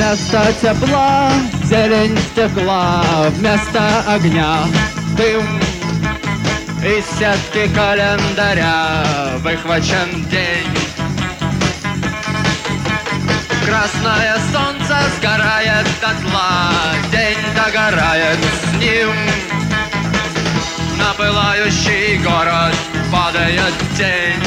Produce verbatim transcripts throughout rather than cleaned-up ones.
Вместо тепла зелень стекла, вместо огня дым. Из сетки календаря выхвачен день. Красное солнце сгорает дотла, день догорает с ним. На пылающий город падает тень.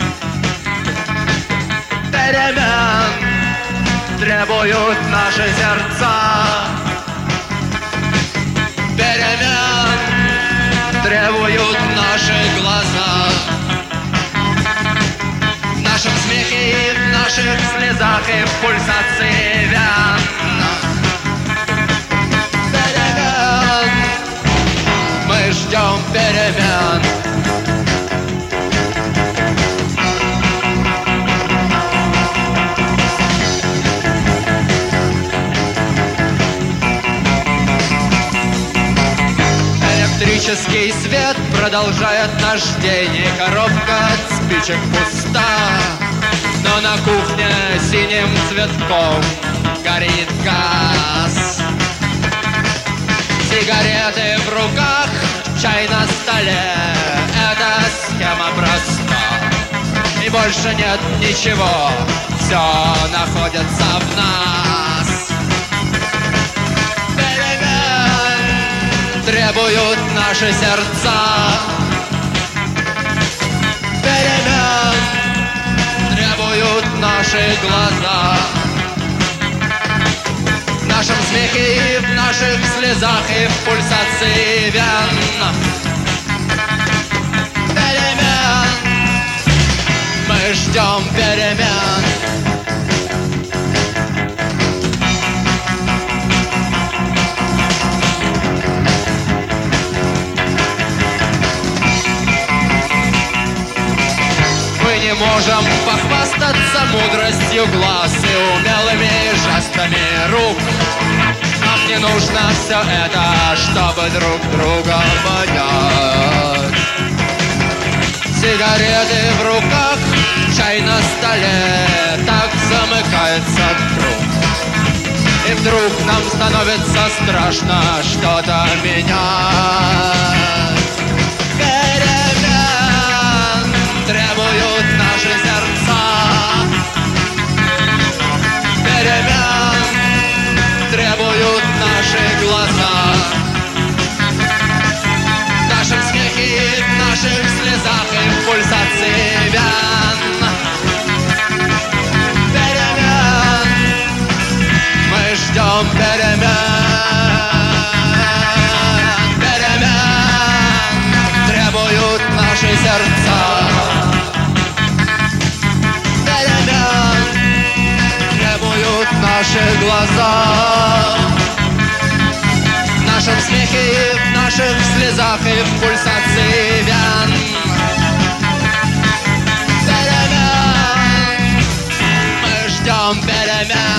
Перемен требуют наши сердца. Перемен требуют наши глаза. В нашем смехе и в наших слезах и в пульсации вен. Перемен, мы ждем перемен. Электрический свет продолжает наш день, и коробка от спичек пуста. Но на кухне синим цветком горит газ. Сигареты в руках, чай на столе. Эта схема проста, и больше нет ничего. Все находится в нас. Требуют наши сердца. Перемен требуют наши глаза. В нашем смехе и в наших слезах и в пульсации вен. Перемен, мы ждем перемен. Можем похвастаться мудростью глаз и умелыми жестами рук. Нам не нужно все это, чтобы друг друга понять. Сигареты в руках, чай на столе, так замыкается круг. И вдруг нам становится страшно что-то менять. Требуют наши сердца. Перемен требуют наши глаза. В нашем смехе и в наших слезах и в пульсации вен. Перемен, мы ждем перемен. Перемен требуют наши сердца. Наши глаза. В нашем смехе и в наших слезах и в пульсации вен. Перемен, мы ждем перемен.